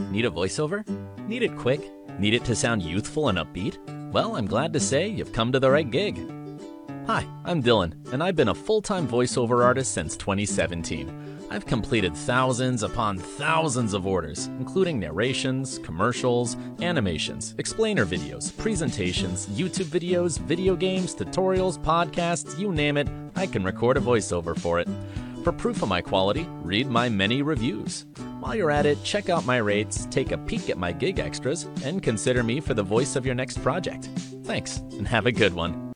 Need a voiceover? Need it quick? Need it to sound youthful and upbeat? Well, I'm glad to say you've come to the right gig. Hi, I'm Dylan, and I've been a full-time voiceover artist since 2017. I've completed thousands upon thousands of orders, including narrations, commercials, animations, explainer videos, presentations, YouTube videos, video games, tutorials, podcasts, you name it, I can record a voiceover for it. For proof of my quality, read my many reviews. While you're at it, check out my rates, take a peek at my gig extras, and consider me for the voice of your next project. Thanks, and have a good one.